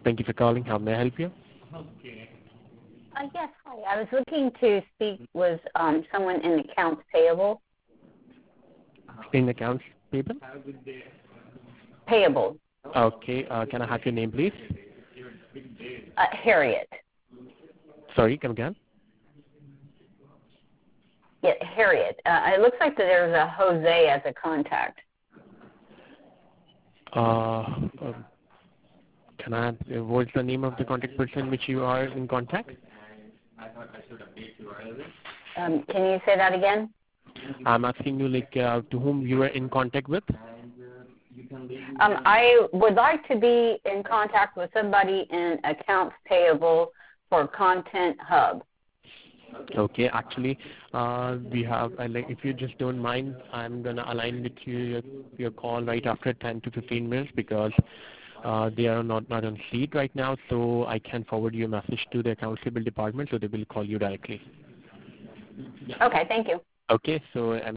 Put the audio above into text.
Thank you for calling. How may I help you? Yes, hi. I was looking to speak with someone in accounts payable. In accounts payable? Payable. Okay. Can I have your name, please? Harriet. Sorry, come again? Yeah, Harriet. It looks like that there's a Jose as a contact. Can I? What's the name of the contact person which you are in contact? Can you say that again? I'm asking you to whom you are in contact with. I would like to be in contact with somebody in accounts payable for Content Hub. Okay, actually, we have. If you just don't mind, I'm gonna align with your call right after 10 to 15 minutes because they are not on seat right now. So I can forward your message to the accounts payable department, so they will call you directly. Okay, thank you. Okay, so